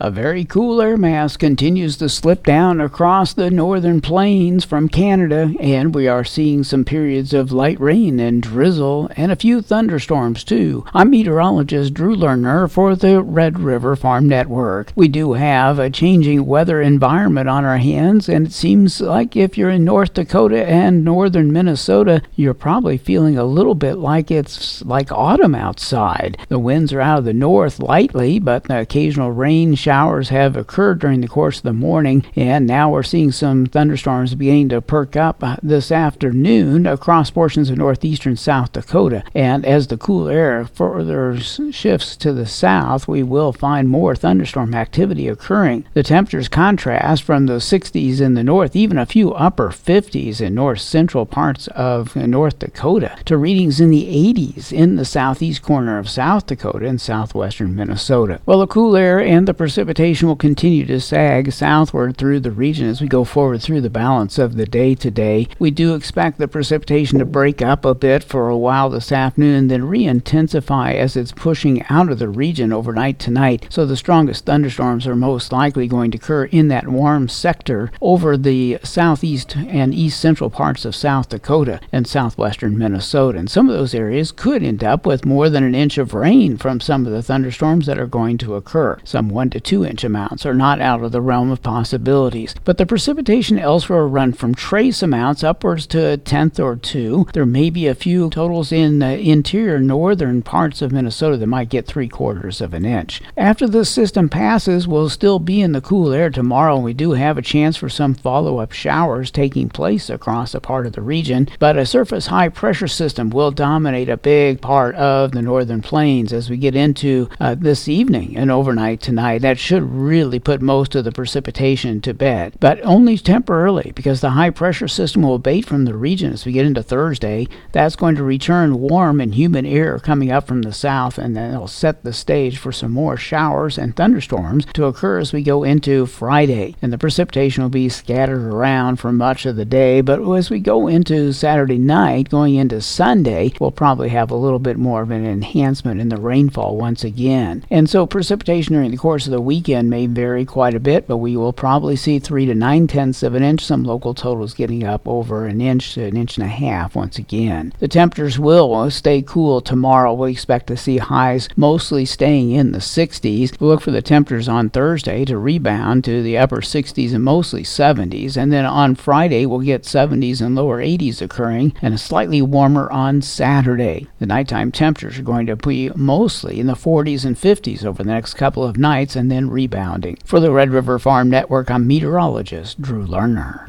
A very cool air mass continues to slip down across the northern plains from Canada, and we are seeing some periods of light rain and drizzle and a few thunderstorms too. I'm meteorologist Drew Lerner for the Red River Farm Network. We do have a changing weather environment on our hands, and it seems like if you're in North Dakota and northern Minnesota, you're probably feeling a little bit like it's like autumn outside. The winds are out of the north lightly, but the occasional rain showers have occurred during the course of the morning, and now we're seeing some thunderstorms beginning to perk up this afternoon across portions of northeastern South Dakota. And as the cool air further shifts to the south, we will find more thunderstorm activity occurring. The temperatures contrast from the 60s in the north, even a few upper 50s in north central parts of North Dakota, to readings in the 80s in the southeast corner of South Dakota and southwestern Minnesota. Well, the cool air and the precipitation will continue to sag southward through the region as we go forward through the balance of the day today. We do expect the precipitation to break up a bit for a while this afternoon, then re-intensify as it's pushing out of the region overnight tonight. So the strongest thunderstorms are most likely going to occur in that warm sector over the southeast and east central parts of South Dakota and southwestern Minnesota. And some of those areas could end up with more than an inch of rain from some of the thunderstorms that are going to occur. Some 1 to 2 inch amounts are not out of the realm of possibilities. But the precipitation elsewhere will run from trace amounts upwards to a tenth or two. There may be a few totals in the interior northern parts of Minnesota that might get 3/4 of an inch. After this system passes, we'll still be in the cool air tomorrow. We do have a chance for some follow-up showers taking place across a part of the region, but a surface high pressure system will dominate a big part of the northern plains as we get into this evening and overnight tonight. That should really put most of the precipitation to bed, but only temporarily, because the high pressure system will abate from the region as we get into Thursday. That's going to return warm and humid air coming up from the south, and then it'll set the stage for some more showers and thunderstorms to occur as we go into Friday. And the precipitation will be scattered around for much of the day, but as we go into Saturday night, going into Sunday, we'll probably have a little bit more of an enhancement in the rainfall once again. And so precipitation during the course of the weekend may vary quite a bit, but we will probably see 3 to 9/10 of an inch, some local totals getting up over an inch to an inch and a half once again. The temperatures will stay cool tomorrow. We expect to see highs mostly staying in the 60s. We'll look for the temperatures on Thursday to rebound to the upper 60s and mostly 70s, and then on Friday we'll get 70s and lower 80s occurring, and a slightly warmer on Saturday. The nighttime temperatures are going to be mostly in the 40s and 50s over the next couple of nights, and then rebounding. For the Red River Farm Network, I'm meteorologist Drew Lerner.